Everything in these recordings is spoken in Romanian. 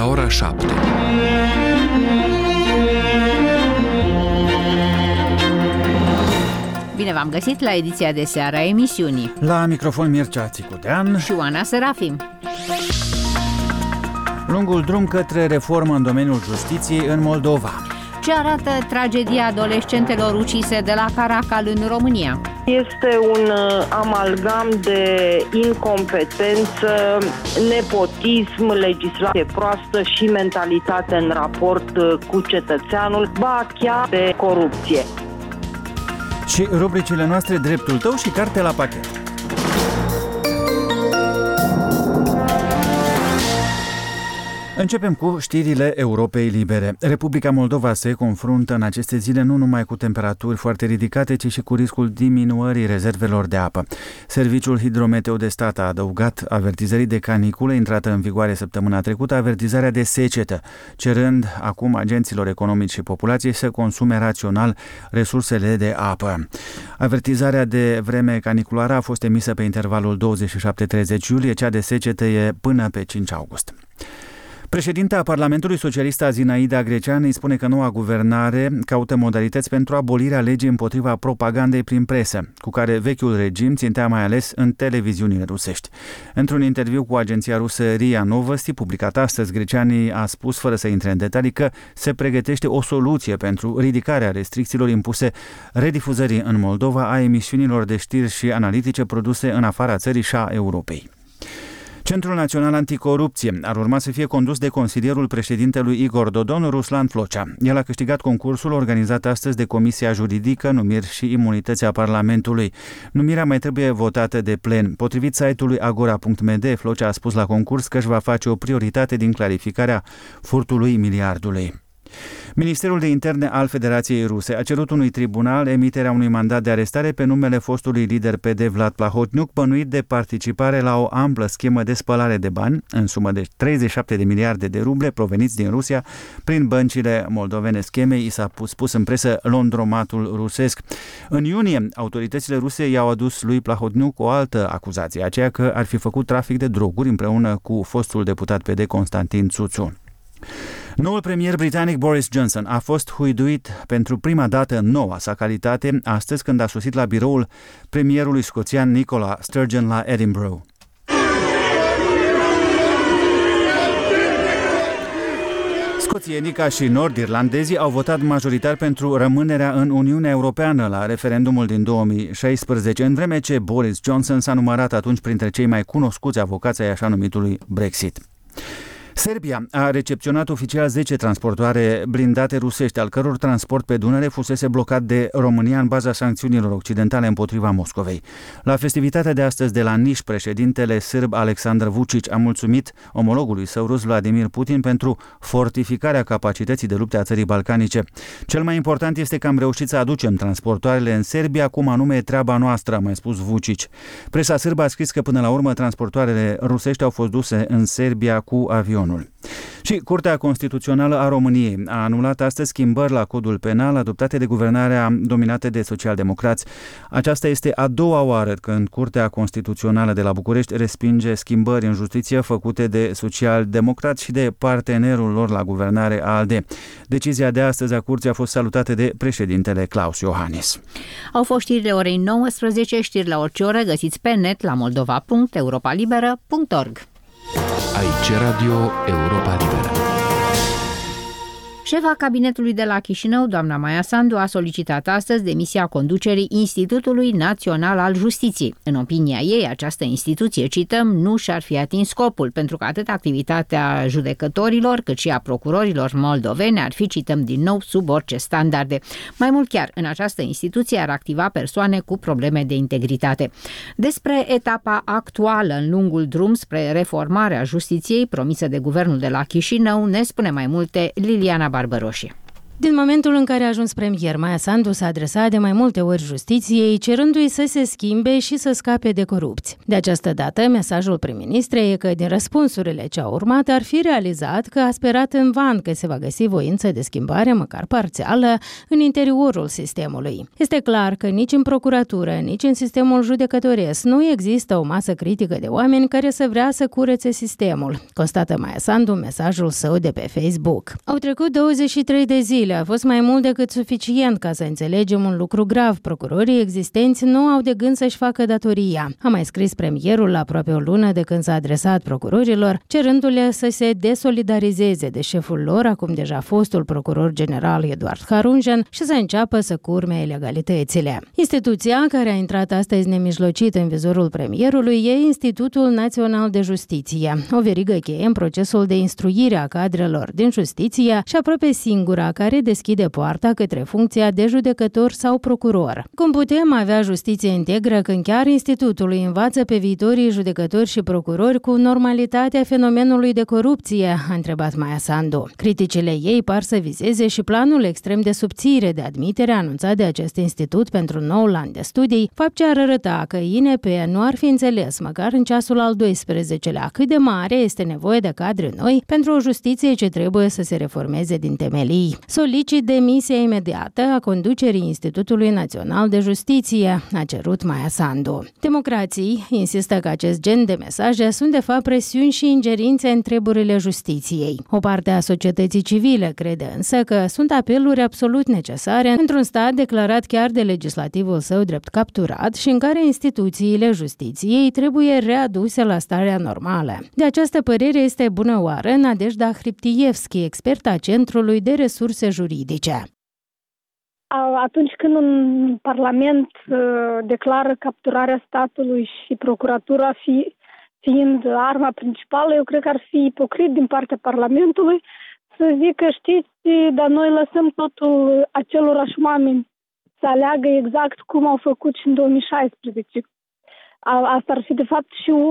ora 7. Bine v-am găsit la ediția de seară a emisiunii. La microfon Mircea Țicudean și Oana Serafim. Lungul drum către reformă în domeniul justiției în Moldova. Ce arată tragedia adolescentelor ucise de la Caracal în România? Este un amalgam de incompetență, nepotism, legislație proastă și mentalitate în raport cu cetățeanul, ba chiar de corupție. Și rubricile noastre Dreptul tău și Carte la pachet. Începem cu știrile Europei Libere. Republica Moldova se confruntă în aceste zile nu numai cu temperaturi foarte ridicate, ci și cu riscul diminuării rezervelor de apă. Serviciul Hidrometeo de Stat a adăugat avertizării de caniculă intrată în vigoare săptămâna trecută, avertizarea de secetă, cerând acum agenților economici și populației să consume rațional resursele de apă. Avertizarea de vreme caniculară a fost emisă pe intervalul 27-30 iulie, cea de secetă e până pe 5 august. Președinta Parlamentului Socialist Zinaida Greceanu îi spune că noua guvernare caută modalități pentru abolirea legii împotriva propagandei prin presă, cu care vechiul regim țintea mai ales în televiziunile rusești. Într-un interviu cu agenția rusă RIA Novosti, publicat astăzi, Greceanu a spus, fără să intre în detalii, că se pregătește o soluție pentru ridicarea restricțiilor impuse redifuzării în Moldova a emisiunilor de știri și analitice produse în afara țării și a Europei. Centrul Național Anticorupție ar urma să fie condus de consilierul președintelui Igor Dodon, Ruslan Flocea. El a câștigat concursul organizat astăzi de Comisia Juridică, Numiri și Imunități a Parlamentului. Numirea mai trebuie votată de plen. Potrivit site-ului agora.md, Flocea a spus la concurs că își va face o prioritate din clarificarea furtului miliardului. Ministerul de Interne al Federației Ruse a cerut unui tribunal emiterea unui mandat de arestare pe numele fostului lider PD Vlad Plahotniuc, bănuit de participare la o amplă schemă de spălare de bani în sumă de 37 de miliarde de ruble proveniți din Rusia prin băncile moldovene. Schemei i s-a spus în presă Londromatul rusesc. În iunie, autoritățile ruse i-au adus lui Plahotniuc o altă acuzație, aceea că ar fi făcut trafic de droguri împreună cu fostul deputat PD Constantin Țuțu. Noul premier britanic Boris Johnson a fost huiduit pentru prima dată în noua sa calitate astăzi când a sosit la biroul premierului scoțian Nicola Sturgeon la Edinburgh. Scoțienii ca și nord-irlandezii au votat majoritar pentru rămânerea în Uniunea Europeană la referendumul din 2016, în vreme ce Boris Johnson s-a numărat atunci printre cei mai cunoscuți avocați ai așa numitului Brexit. Serbia a recepționat oficial 10 transportoare blindate rusești, al căror transport pe Dunăre fusese blocat de România în baza sancțiunilor occidentale împotriva Moscovei. La festivitatea de astăzi de la Niș, președintele sârb Aleksandar Vučić a mulțumit omologului său rus Vladimir Putin pentru fortificarea capacității de lupte a țării balcanice. Cel mai important este că am reușit să aducem transportoarele în Serbia, cum anume e treaba noastră, a mai spus Vučić. Presa sârbă a scris că până la urmă transportoarele rusești au fost duse în Serbia cu avion. Și Curtea Constituțională a României a anulat astăzi schimbări la codul penal adoptate de guvernarea dominată de socialdemocrați. Aceasta este a doua oară când Curtea Constituțională de la București respinge schimbări în justiție făcute de socialdemocrați și de partenerul lor la guvernare ALDE. Decizia de astăzi a Curții a fost salutată de președintele Klaus Iohannis. Au fost știrile orei 19, știri la orice oră, găsiți pe net la moldova.europalibera.org. Aici Radio Europa Liberă. Șefa cabinetului de la Chișinău, doamna Maia Sandu, a solicitat astăzi demisia conducerii Institutului Național al Justiției. În opinia ei, această instituție, cităm, nu și-ar fi atins scopul, pentru că atât activitatea judecătorilor, cât și a procurorilor moldoveni ar fi, cităm din nou, sub orice standarde. Mai mult chiar, în această instituție ar activa persoane cu probleme de integritate. Despre etapa actuală în lungul drum spre reformarea justiției promisă de guvernul de la Chișinău, ne spune mai multe Liliana Barbăroșie. Din momentul în care a ajuns premier, Maia Sandu s-a adresat de mai multe ori justiției, cerându-i să se schimbe și să scape de corupți. De această dată, mesajul prim-ministrei e că din răspunsurile ce au urmat ar fi realizat că a sperat în van că se va găsi voință de schimbare, măcar parțială, în interiorul sistemului. Este clar că nici în procuratură, nici în sistemul judecătoresc nu există o masă critică de oameni care să vrea să curețe sistemul, constată Maia Sandu în mesajul său de pe Facebook. Au trecut 23 de zile. A fost mai mult decât suficient ca să înțelegem un lucru grav. Procurorii existenți nu au de gând să-și facă datoria. A mai scris premierul la aproape o lună de când s-a adresat procurorilor, cerându-le să se desolidarizeze de șeful lor, acum deja fostul procuror general Eduard Harunjan, și să înceapă să curme ilegalitățile. Instituția care a intrat astăzi nemijlocit în vizorul premierului e Institutul Național de Justiție, o verigă cheie în procesul de instruire a cadrelor din justiție și aproape singura care deschide poarta către funcția de judecător sau procuror. Cum putem avea justiție integră când chiar institutul îi învață pe viitorii judecători și procurori cu normalitatea fenomenului de corupție? A întrebat Maia Sandu. Criticile ei par să vizeze și planul extrem de subțire de admitere anunțat de acest institut pentru noul an de studii, fapt ce ar arăta că INP nu ar fi înțeles măcar în ceasul al 12-lea cât de mare este nevoie de cadre noi pentru o justiție ce trebuie să se reformeze din temelii. Solicit demisia imediată a conducerii Institutului Național de Justiție, a cerut Maia Sandu. Democrații insistă că acest gen de mesaje sunt de fapt presiuni și ingerințe în treburile justiției. O parte a societății civile crede însă că sunt apeluri absolut necesare într-un stat declarat chiar de legislativul său drept capturat și în care instituțiile justiției trebuie readuse la starea normală. De această părere este bună oară Nadejda Hriptievski, experta Centrului de Resurse Juridice. Atunci când un parlament declară capturarea statului și procuratura fiind arma principală, eu cred că ar fi ipocrit din partea parlamentului să zică, știți, dar noi lăsăm totul acelorași oameni să aleagă exact cum au făcut și în 2016. Asta ar fi de fapt și o,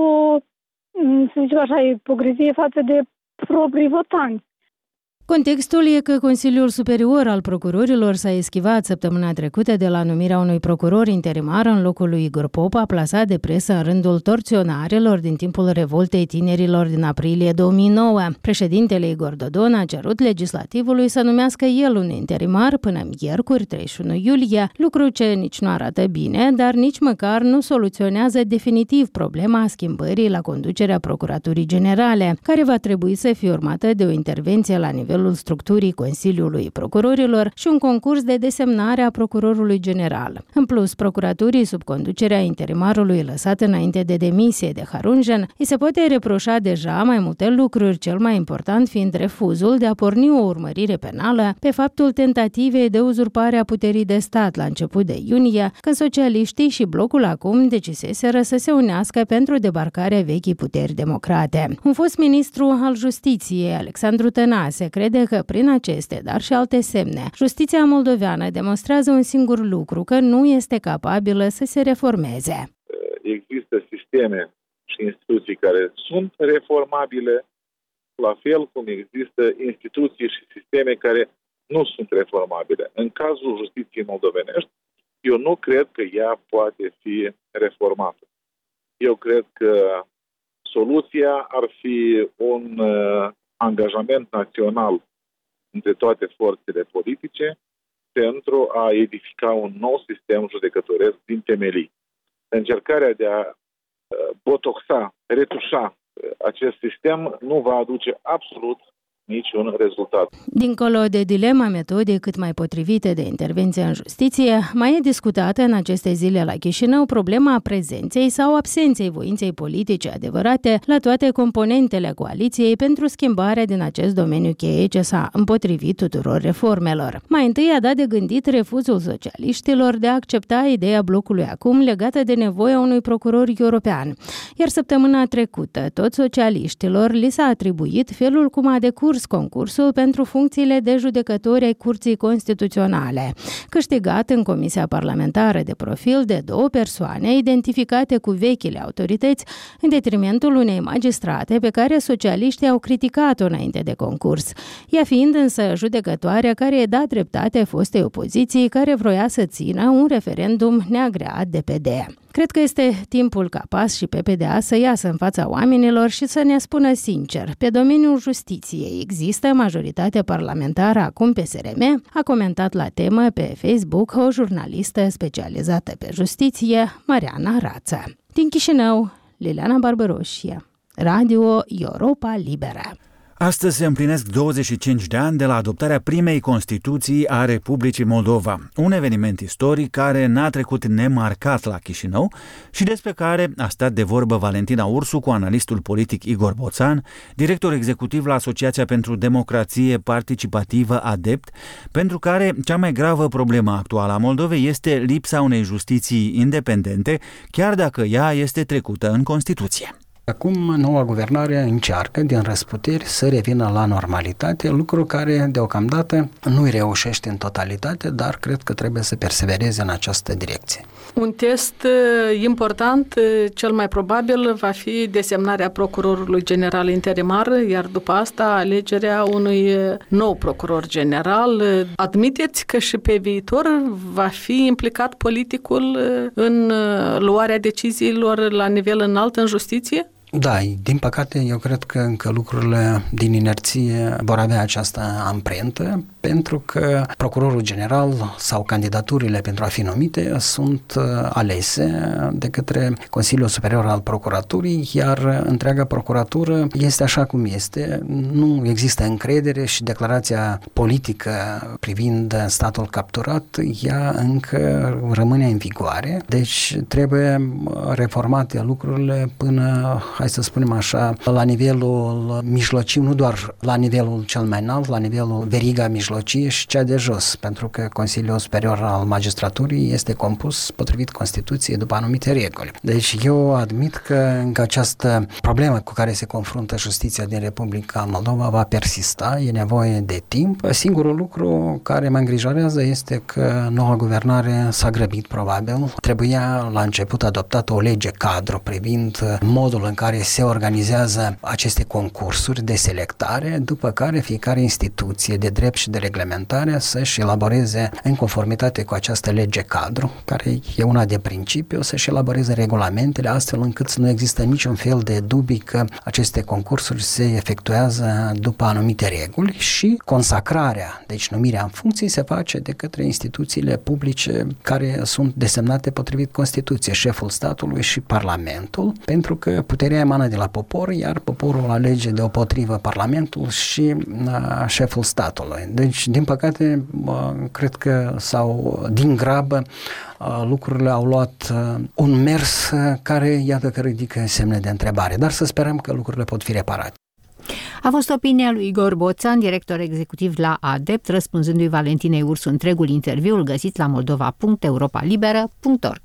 să zicem așa, ipocrezie față de proprii votanți. Contextul e că Consiliul Superior al Procurorilor s-a eschivat săptămâna trecută de la numirea unui procuror interimar în locul lui Igor Popa, plasat de presă în rândul torționarelor din timpul revoltei tinerilor din aprilie 2009. Președintele Igor Dodon a cerut legislativului să numească el un interimar până miercuri 31 iulie, lucru ce nici nu arată bine, dar nici măcar nu soluționează definitiv problema schimbării la conducerea Procuraturii Generale, care va trebui să fie urmată de o intervenție la nivel structurii Consiliului Procurorilor și un concurs de desemnare a procurorului general. În plus, procuraturii sub conducerea interimarului lăsat înainte de demisie de Harunjan, îi se poate reproșa deja mai multe lucruri, cel mai important fiind refuzul de a porni o urmărire penală pe faptul tentativei de uzurpare a puterii de stat la început de iunie, când socialiștii și blocul acum deciseseră să se unească pentru debarcarea vechii puteri democrate. Un fost ministru al Justiției, Alexandru Tănase, crede că prin aceste, dar și alte semne, justiția moldoveană demonstrează un singur lucru, că nu este capabilă să se reformeze. Există sisteme și instituții care sunt reformabile, la fel cum există instituții și sisteme care nu sunt reformabile. În cazul justiției moldovenești, eu nu cred că ea poate fi reformată. Eu cred că soluția ar fi un angajament național între toate forțele politice pentru a edifica un nou sistem judecătoresc din temelii. Încercarea de a botoxa, retușa acest sistem nu va aduce absolut niciun rezultat. Dincolo de dilema metodei cât mai potrivite de intervenție în justiție, mai e discutată în aceste zile la Chișinău problema prezenței sau absenței voinței politice adevărate la toate componentele coaliției pentru schimbarea din acest domeniu cheie ce s-a împotrivit tuturor reformelor. Mai întâi a dat de gândit refuzul socialiștilor de a accepta ideea blocului acum legată de nevoia unui procuror european. Iar săptămâna trecută, tot socialiștilor li s-a atribuit felul cum a decurs curs concursul pentru funcțiile de judecători ai Curții Constituționale, câștigat în Comisia Parlamentară de Profil de 2 persoane identificate cu vechile autorități în detrimentul unei magistrate pe care socialiștii au criticat-o înainte de concurs, ea fiind însă judecătoarea care e dat dreptate fostei opoziții care vroia să țină un referendum neagreat de PD. Cred că este timpul ca PAS și PPDA să iasă în fața oamenilor și să ne spună sincer, pe domeniul justiției există majoritate parlamentară acum pe SRM, a comentat la temă pe Facebook o jurnalistă specializată pe justiție, Mariana Rață. Din Chișinău, Liliana Barbăroșie, Radio Europa Liberă. Astăzi se împlinesc 25 de ani de la adoptarea primei Constituții a Republicii Moldova, un eveniment istoric care n-a trecut nemarcat la Chișinău și despre care a stat de vorbă Valentina Ursu cu analistul politic Igor Boțan, director executiv la Asociația pentru Democrație Participativă ADEPT, pentru care cea mai gravă problemă actuală a Moldovei este lipsa unei justiții independente, chiar dacă ea este trecută în Constituție. Acum, noua guvernare încearcă din răsputeri să revină la normalitate, lucru care deocamdată nu îi reușește în totalitate, dar cred că trebuie să persevereze în această direcție. Un test important, cel mai probabil, va fi desemnarea procurorului general interimar, iar după asta alegerea unui nou procuror general. Admiteți că și pe viitor va fi implicat politicul în luarea deciziilor la nivel înalt în justiție? Da, din păcate, eu cred că încă lucrurile din inerție vor avea această amprentă, pentru că procurorul general sau candidaturile pentru a fi numite sunt alese de către Consiliul Superior al Procuraturii, iar întreaga procuratură este așa cum este. Nu există încredere și declarația politică privind statul capturat, ea încă rămâne în vigoare, deci trebuie reformate lucrurile până, hai să spunem așa, la nivelul mijlociu, nu doar la nivelul cel mai înalt, la nivelul veriga mijlocie și cea de jos, pentru că Consiliul Superior al Magistraturii este compus potrivit Constituției după anumite reguli. Deci eu admit că această problemă cu care se confruntă justiția din Republica Moldova va persista, e nevoie de timp. Singurul lucru care mă îngrijorează este că noua guvernare s-a grăbit probabil. Trebuia la început adoptată o lege cadru privind modul în care se organizează aceste concursuri de selectare, după care fiecare instituție de drept și de reglementare să-și elaboreze în conformitate cu această lege cadru, care e una de principiu, să-și elaboreze regulamentele astfel încât să nu există niciun fel de dubii că aceste concursuri se efectuează după anumite reguli și consacrarea, deci numirea în funcții, se face de către instituțiile publice care sunt desemnate potrivit Constituției, șeful statului și Parlamentul, pentru că puterea emană de la popor, iar poporul alege deopotrivă Parlamentul și șeful statului. Deci, din păcate, cred că din grabă lucrurile au luat un mers care, iată că ridică semne de întrebare, dar să sperăm că lucrurile pot fi reparate. A fost opinia lui Igor Boțan, director executiv la ADEPT, răspunzându-i Valentinei Ursu. Întregul interviu îl găsiți la moldova.europalibera.org.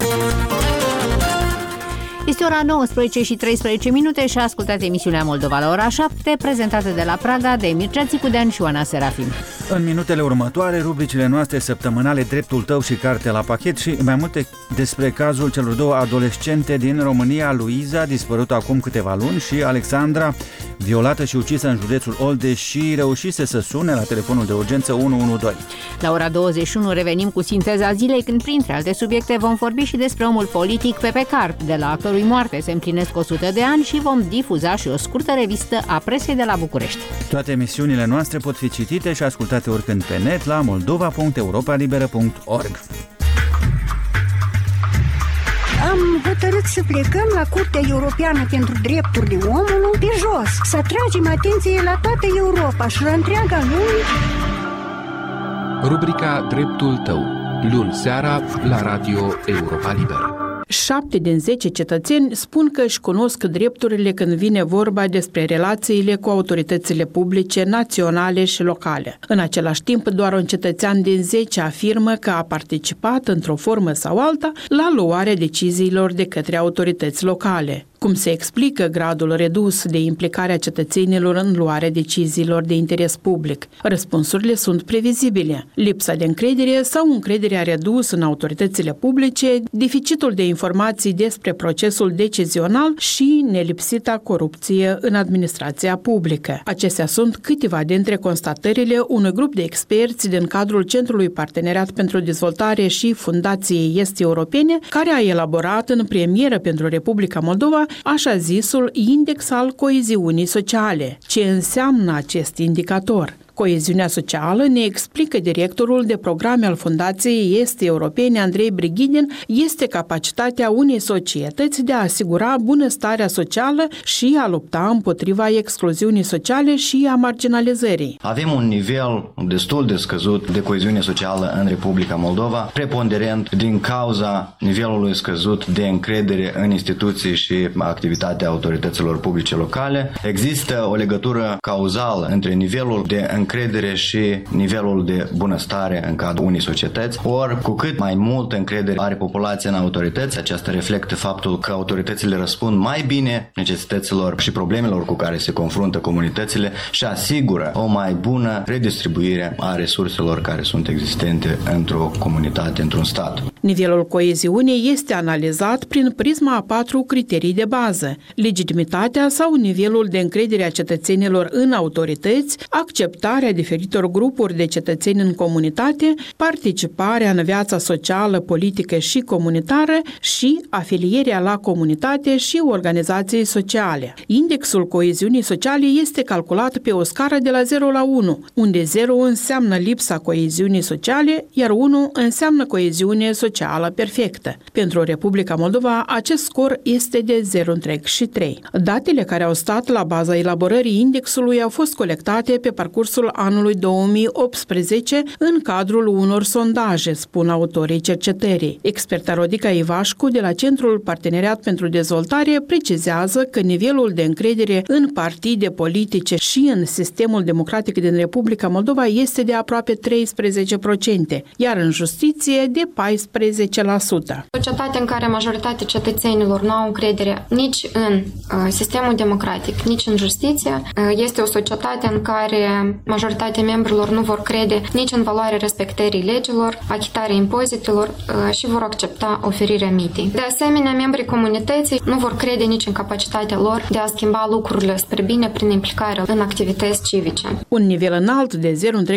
Este ora 19:13 și ascultați emisiunea Moldova la ora 7, prezentată de la Praga de Mircea Țicudean și Oana Serafim. În minutele următoare, rubricile noastre săptămânale Dreptul tău și Carte la pachet și mai multe despre cazul celor 2 adolescente din România, Luiza, dispărută acum câteva luni, și Alexandra, violată și ucisă în județul Oldeș și reușise să sune la telefonul de urgență 112. La ora 21 revenim cu sinteza zilei, când printre alte subiecte vom vorbi și despre omul politic Pepe Carp, de la a cărui moarte se împlinesc 100 de ani, și vom difuza și o scurtă revistă a presei de la București. Toate emisiunile noastre pot fi citite și ascultate oricând pe net la moldova.europalibera.org. Am hotărât să plecăm la Curtea Europeană pentru Drepturile Omului pe jos, să atragem atenție la toată Europa și la întreaga lume. Rubrica Dreptul tău, luni seara la Radio Europa Liberă. 7 din 10 cetățeni spun că își cunosc drepturile când vine vorba despre relațiile cu autoritățile publice, naționale și locale. În același timp, doar un cetățean din 10 afirmă că a participat într-o formă sau alta la luarea deciziilor de către autorități locale. Cum se explică gradul redus de implicare a cetățenilor în luarea deciziilor de interes public? Răspunsurile sunt previzibile. Lipsa de încredere sau încrederea redusă în autoritățile publice, deficitul de informații despre procesul decizional și nelipsita corupție în administrația publică. Acestea sunt câteva dintre constatările unui grup de experți din cadrul Centrului Parteneriat pentru Dezvoltare și Fundației Est-Europene, care a elaborat în premieră pentru Republica Moldova așa zisul Index al Coeziunii Sociale. Ce înseamnă acest indicator? Coeziunea socială, ne explică directorul de programe al Fundației Est-Europene, Andrei Brighidin, este capacitatea unei societăți de a asigura bunăstarea socială și a lupta împotriva excluziunii sociale și a marginalizării. Avem un nivel destul de scăzut de coeziune socială în Republica Moldova, preponderent din cauza nivelului scăzut de încredere în instituții și activitatea autorităților publice locale. Există o legătură cauzală între nivelul de încredere și nivelul de bunăstare în cadrul unei societăți. Ori, cu cât mai multă încredere are populația în autorități, aceasta reflectă faptul că autoritățile răspund mai bine necesităților și problemelor cu care se confruntă comunitățile și asigură o mai bună redistribuire a resurselor care sunt existente într-o comunitate, într-un stat. Nivelul coeziunii este analizat prin prisma a 4 criterii de bază: legitimitatea sau nivelul de încredere a cetățenilor în autorități, acceptarea diferitor grupuri de cetățeni în comunitate, participarea în viața socială, politică și comunitară și afilierea la comunitate și organizații sociale. Indexul coeziunii sociale este calculat pe o scară de la 0 la 1, unde 0 înseamnă lipsa coeziunii sociale, iar 1 înseamnă coeziune socială perfectă. Pentru Republica Moldova, acest scor este de 0,3. Datele care au stat la baza elaborării indexului au fost colectate pe parcursul anului 2018 în cadrul unor sondaje, spun autorii cercetării. Experta Rodica Ivașcu de la Centrul Parteneriat pentru Dezvoltare precizează că nivelul de încredere în partide politice și în sistemul democratic din Republica Moldova este de aproape 13%, iar în justiție de 14%. Societatea în care majoritatea cetățenilor nu au încredere nici în sistemul democratic, nici în justiție, este o societate în care majoritatea membrilor nu vor crede nici în valoarea respectării legilor, achitarea impozitelor și vor accepta oferirea mitei. De asemenea, membrii comunității nu vor crede nici în capacitatea lor de a schimba lucrurile spre bine prin implicarea în activități civice. Un nivel înalt de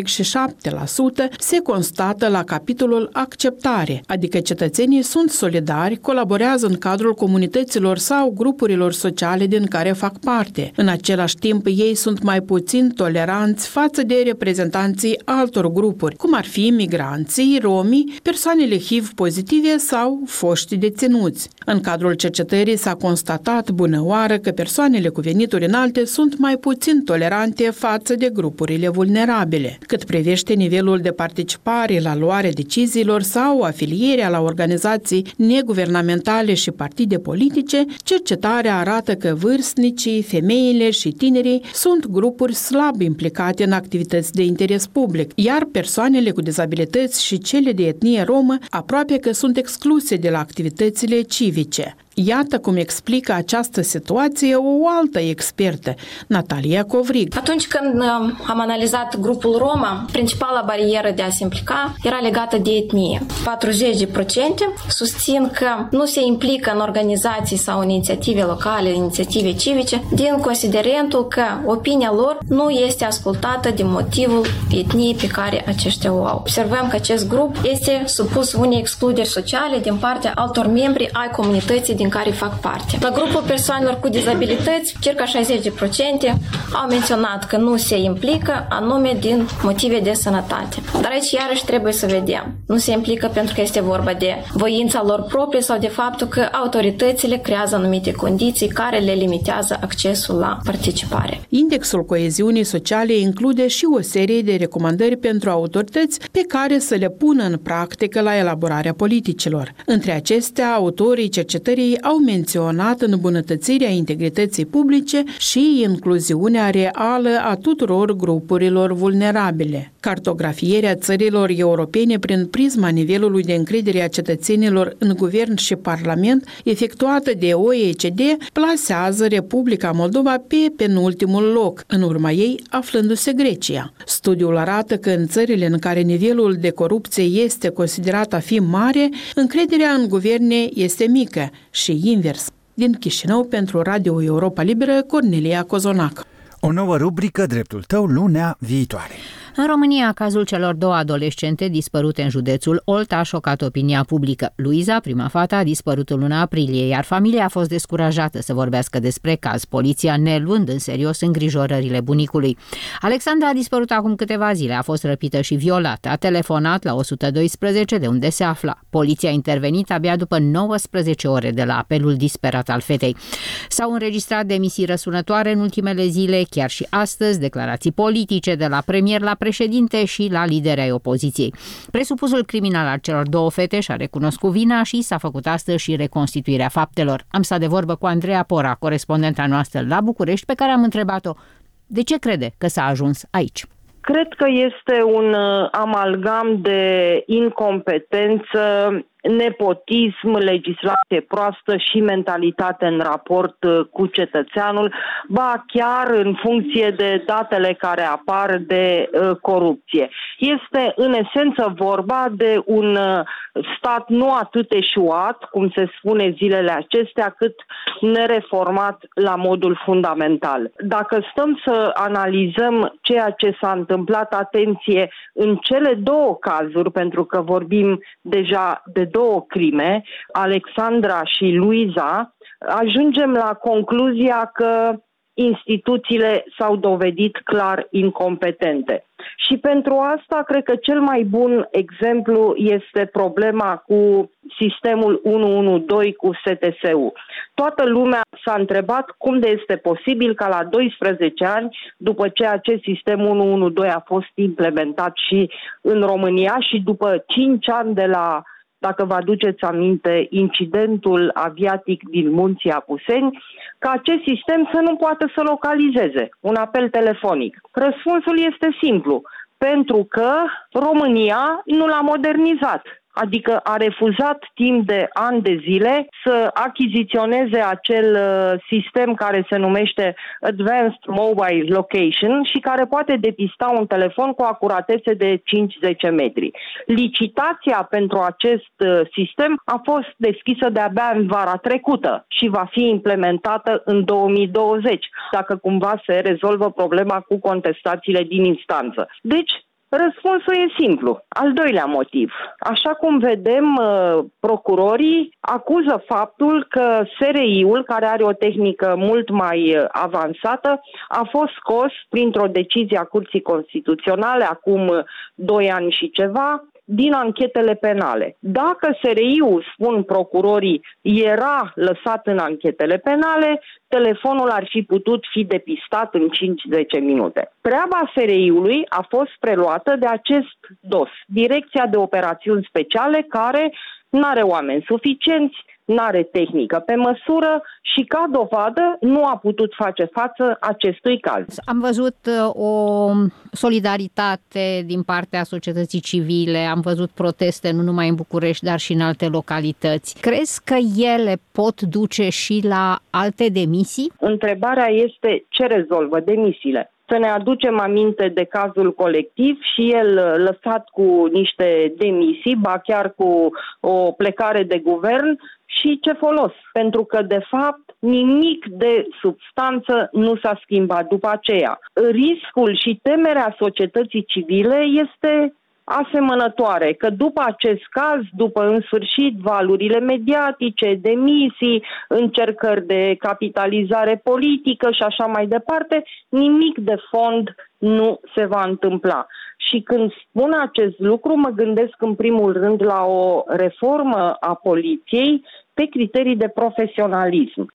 0,7% se constată la capitolul acceptare, adică cetățenii sunt solidari, colaborează în cadrul comunităților sau grupurilor sociale din care fac parte. În același timp, ei sunt mai puțin toleranți față de reprezentanții altor grupuri, cum ar fi migranții, romii, persoanele HIV pozitive sau foști deținuți. În cadrul cercetării s-a constatat bună oară că persoanele cu venituri înalte sunt mai puțin tolerante față de grupurile vulnerabile. Cât privește nivelul de participare la luarea deciziilor sau afilierea la organizații neguvernamentale și partide politice, cercetarea arată că vârstnicii, femeile și tinerii sunt grupuri slab implicate în activități de interes public, iar persoanele cu dizabilități și cele de etnie romă aproape că sunt excluse de la activitățile civice. Iată cum explică această situație o altă expertă, Natalia Covrig. Atunci când am analizat grupul Roma, principala barieră de a se implica era legată de etnie. 40% susțin că nu se implică în organizații sau în inițiative locale, inițiative civice, din considerentul că opinia lor nu este ascultată din motivul etniei pe care aceștia o au. Observăm că acest grup este supus unei excluderi sociale din partea altor membri ai comunității din care fac parte. La grupul persoanelor cu dizabilități, circa 60% au menționat că nu se implică anume din motive de sănătate. Dar aici iarăși trebuie să vedem. Nu se implică pentru că este vorba de voința lor proprie sau de faptul că autoritățile creează anumite condiții care le limitează accesul la participare. Indexul coeziunii sociale include și o serie de recomandări pentru autorități pe care să le pună în practică la elaborarea politicilor. Între acestea, autorii cercetării au menționat îmbunătățirea integrității publice și incluziunea reală a tuturor grupurilor vulnerabile. Cartografierea țărilor europene prin prisma nivelului de încredere a cetățenilor în guvern și parlament, efectuată de OECD, plasează Republica Moldova pe penultimul loc, în urma ei aflându-se Grecia. Studiul arată că în țările în care nivelul de corupție este considerat a fi mare, încrederea în guverne este mică și invers. Din Chișinău, pentru Radio Europa Liberă, Cornelia Cozonac. O nouă rubrică, Dreptul tău, lunea viitoare. În România, cazul celor două adolescente dispărute în județul Olta a șocat opinia publică. Luiza, prima fată, a dispărut în luna aprilie, iar familia a fost descurajată să vorbească despre caz, poliția neluând în serios îngrijorările bunicului. Alexandra a dispărut acum câteva zile, a fost răpită și violată, a telefonat la 112 de unde se afla. Poliția a intervenit abia după 19 ore de la apelul disperat al fetei. S-au înregistrat demisii răsunătoare în ultimele zile, chiar și astăzi, declarații politice de la premier la președinte și la lideri ai opoziției. Presupusul criminal al celor două fete și-a recunoscut vina și s-a făcut astăzi și reconstituirea faptelor. Am stat de vorbă cu Andreea Pora, corespondenta noastră la București, pe care am întrebat-o de ce crede că s-a ajuns aici. Cred că este un amalgam de incompetență, nepotism, legislație proastă și mentalitate în raport cu cetățeanul, ba chiar în funcție de datele care apar de corupție. Este în esență vorba de un stat nu atât eșuat, cum se spune zilele acestea, cât nereformat la modul fundamental. Dacă stăm să analizăm ceea ce s-a întâmplat, atenție, în cele două cazuri, pentru că vorbim deja de două crime, Alexandra și Luiza, ajungem la concluzia că instituțiile s-au dovedit clar incompetente. Și pentru asta, cred că cel mai bun exemplu este problema cu sistemul 112 cu STS-ul. Toată lumea s-a întrebat cum de este posibil ca la 12 ani, după ce acest sistem 112 a fost implementat și în România și după 5 ani de la, dacă vă aduceți aminte, incidentul aviatic din Munții Apuseni, ca acest sistem să nu poată să localizeze un apel telefonic. Răspunsul este simplu, pentru că România nu l-a modernizat. Adică a refuzat timp de ani de zile să achiziționeze acel sistem care se numește Advanced Mobile Location și care poate depista un telefon cu acuratețe de 5-10 metri. Licitația pentru acest sistem a fost deschisă de-abia în vara trecută și va fi implementată în 2020, dacă cumva se rezolvă problema cu contestațiile din instanță. Deci, răspunsul e simplu. Al doilea motiv. Așa cum vedem, procurorii acuză faptul că SRI-ul, care are o tehnică mult mai avansată, a fost scos printr-o decizie a Curții Constituționale acum 2 ani și ceva, din anchetele penale. Dacă SRI-ul, spun procurorii, era lăsat în anchetele penale, telefonul ar fi putut fi depistat în 5-10 minute. Treaba SRI-ului a fost preluată de acest DOS, Direcția de Operațiuni Speciale, care n-are oameni suficienți, n-are tehnică pe măsură și, ca dovadă, nu a putut face față acestui caz. Am văzut o solidaritate din partea societății civile, am văzut proteste nu numai în București, dar și în alte localități. Crezi că ele pot duce și la alte demisii? Întrebarea este ce rezolvă demisiile. Să ne aducem aminte de cazul Colectiv și el lăsat cu niște demisii, ba chiar cu o plecare de guvern, și ce folos? Pentru că, de fapt, nimic de substanță nu s-a schimbat după aceea. Riscul și temerea societății civile este asemănătoare, că după acest caz, după în sfârșit valurile mediatice, demisii, încercări de capitalizare politică și așa mai departe, nimic de fond nu se va întâmpla. Și când spun acest lucru, mă gândesc în primul rând la o reformă a poliției pe criterii de profesionalism.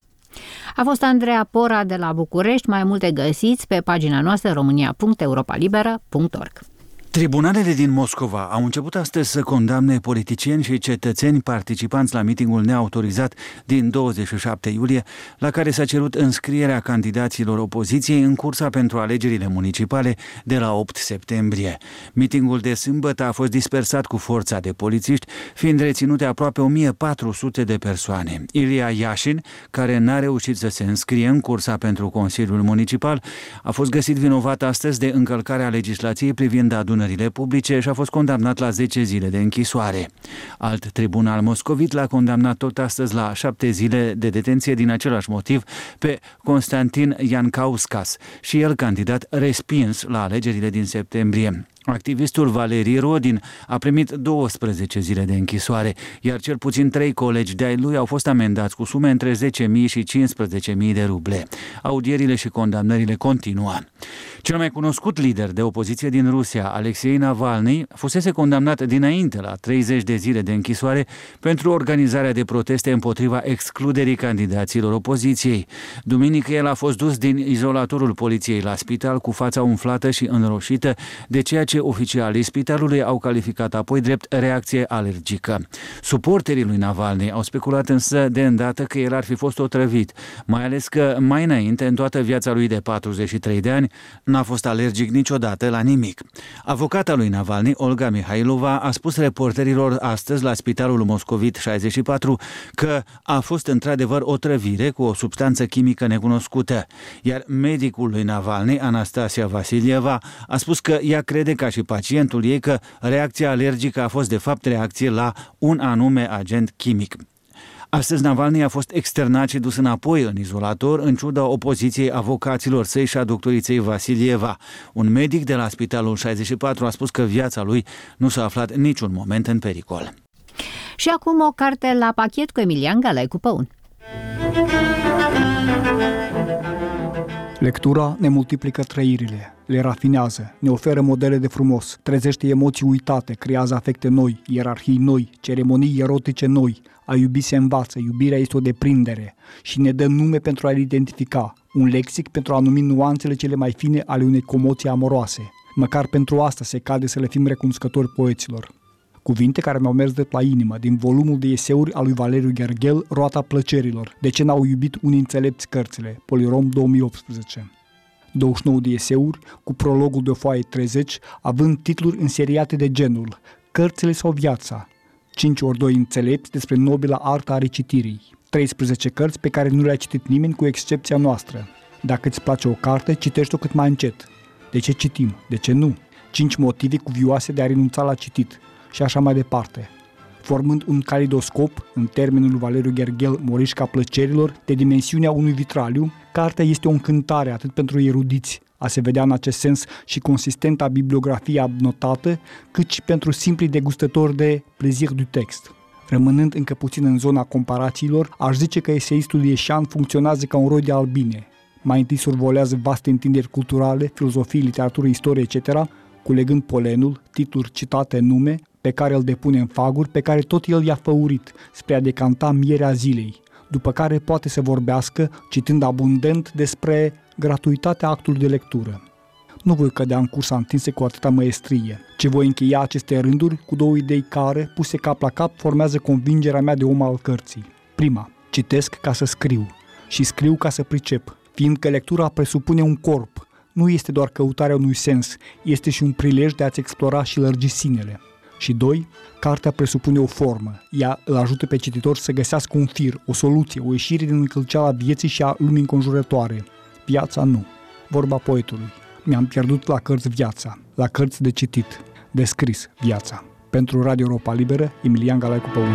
A fost Andreea Pora de la București. Mai multe găsiți pe pagina noastră românia.europalibera.org. Tribunalele din Moscova au început astăzi să condamne politicieni și cetățeni participanți la mitingul neautorizat din 27 iulie, la care s-a cerut înscrierea candidaților opoziției în cursa pentru alegerile municipale de la 8 septembrie. Mitingul de sâmbătă a fost dispersat cu forța de polițiști, fiind reținute aproape 1400 de persoane. Ilia Iașin, care n-a reușit să se înscrie în cursa pentru Consiliul Municipal, a fost găsit vinovat astăzi de încălcarea legislației privind adunările publice și a fost condamnat la 10 zile de închisoare. Alt tribunal moscovit l-a condamnat tot astăzi la 7 zile de detenție din același motiv pe Constantin Iancauskas, și el candidat respins la alegerile din septembrie. Activistul Valeri Rodin a primit 12 zile de închisoare, iar cel puțin 3 colegi de-ai lui au fost amendați cu sume între 10.000 și 15.000 de ruble. Audierile și condamnările continuă. Cel mai cunoscut lider de opoziție din Rusia, Alexei Navalny, fusese condamnat dinainte la 30 de zile de închisoare pentru organizarea de proteste împotriva excluderii candidaților opoziției. Duminică el a fost dus din izolatorul poliției la spital cu fața umflată și înroșită, de ceea ce oficialii spitalului au calificat apoi drept reacție alergică. Suporterii lui Navalny au speculat însă de îndată că el ar fi fost otrăvit, mai ales că mai înainte, în toată viața lui de 43 de ani, n-a fost alergic niciodată la nimic. Avocata lui Navalny, Olga Mihailova, a spus reporterilor astăzi la Spitalul Moscovit 64 că a fost într-adevăr otrăvire cu o substanță chimică necunoscută, iar medicul lui Navalny, Anastasia Vasilieva, a spus că ea crede, ca și pacientul ei, că reacția alergică a fost de fapt reacție la un anume agent chimic. Astăzi Navalny a fost externat și dus înapoi în izolator, în ciuda opoziției avocaților săi și a doctoriței Vasilieva. Un medic de la Spitalul 64 a spus că viața lui nu s-a aflat niciun moment în pericol. Și acum o carte la pachet cu Emilian Galai cu Păun. Lectura ne multiplică trăirile, le rafinează, ne oferă modele de frumos, trezește emoții uitate, creează afecte noi, ierarhii noi, ceremonii erotice noi. A iubi se învață, iubirea este o deprindere și ne dă nume pentru a-l identifica, un lexic pentru a numi nuanțele cele mai fine ale unei comoții amoroase. Măcar pentru asta se cade să le fim recunoscători poeților. Cuvinte care mi-au mers de la inimă, din volumul de eseuri al lui Valeriu Gherghel, Roata plăcerilor, De ce n-au iubit unii înțelepți cărțile, Polirom 2018. 29 de eseuri, cu prologul de o foaie 30, având titluri înseriate de genul Cărțile sau viața, 5 ori 2 înțelepți despre nobila arta a recitirii, 13 cărți pe care nu le-a citit nimeni cu excepția noastră. Dacă îți place o carte, citește-o cât mai încet. De ce citim? De ce nu? 5 motive cuvioase de a renunța la citit. Și așa mai departe. Formând un calidoscop, în termenul lui Valeriu Gherghel, Morișca plăcerilor, de dimensiunea unui vitraliu, cartea este o încântare atât pentru erudiți, a se vedea în acest sens și consistenta bibliografie abnotată, cât și pentru simpli degustători de plezir du text. Rămânând încă puțin în zona comparațiilor, aș zice că eseistul Ieșan funcționează ca un roi de albine. Mai întâi survolează vaste întinderi culturale, filozofie, literatură, istorie, etc., culegând polenul, titluri citate în nume, pe care îl depune în faguri, pe care tot el i-a făurit, spre a decanta mierea zilei, după care poate să vorbească, citând abundent despre gratuitatea actului de lectură. Nu voi cădea în cursa întinse cu atâta măestrie, ci voi încheia aceste rânduri cu 2 idei care, puse cap la cap, formează convingerea mea de om al cărții. Prima, citesc ca să scriu și scriu ca să pricep, fiindcă lectura presupune un corp. Nu este doar căutarea unui sens, este și un prilej de a-ți explora și lărgi sinele. Și 2, cartea presupune o formă. Ea îl ajută pe cititor să găsească un fir, o soluție, o ieșire din încălceala vieții și a lumii înconjurătoare. Viața nu. Vorba poetului. Mi-am pierdut la cărți viața, la cărți de citit, de scris viața. Pentru Radio Europa Liberă, Emilian Galai cu Păun.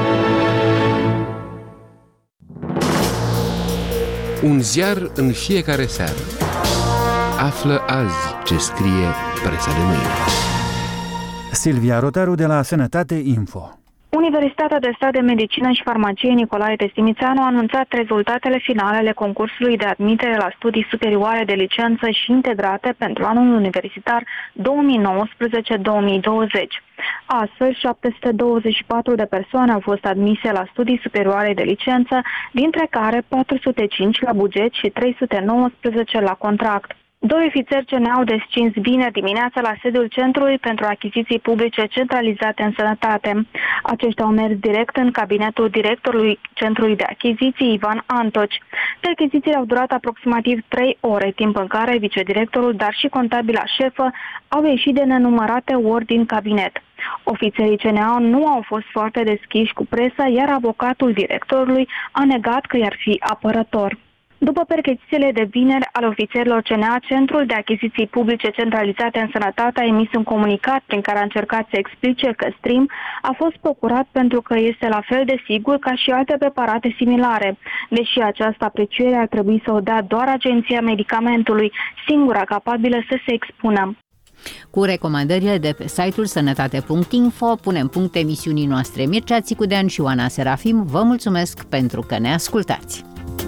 Un ziar în fiecare seară. Află azi ce scrie presa de mâine. Silvia Rotaru de la Sănătate Info. Universitatea de Stat de Medicină și Farmacie Nicolae Testimițeanu a anunțat rezultatele finale ale concursului de admitere la studii superioare de licență și integrate pentru anul universitar 2019-2020. Astfel, 724 de persoane au fost admise la studii superioare de licență, dintre care 405 la buget și 319 la contract. Doi ofițeri ce ne-au descins vineri dimineața la sediul Centrului pentru Achiziții Publice Centralizate în Sănătate. Aceștia au mers direct în cabinetul directorului Centrului de Achiziții, Ivan Antoci. Perchezițiile au durat aproximativ 3 ore, timp în care vicedirectorul, dar și contabila șefă au ieșit de nenumărate ori din cabinet. Ofițerii CNA nu au fost foarte deschiși cu presa, iar avocatul directorului a negat că i-ar fi apărător. După perchezițiile de vineri ale ofițerilor CNA, Centrul de Achiziții Publice Centralizate în Sănătate a emis un comunicat prin care a încercat să explice că Stream a fost procurat pentru că este la fel de sigur ca și alte preparate similare, deși această apreciere ar trebui să o dea doar Agenția Medicamentului, singura capabilă să se expună. Cu recomandările de pe site-ul sănătate.info punem punct emisiunii noastre. Mircea Țicudean și Oana Serafim vă mulțumesc pentru că ne ascultați.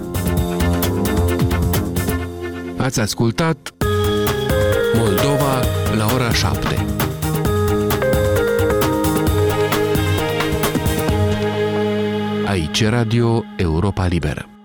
Ați ascultat Moldova la ora 7. Aici Radio Europa Liberă.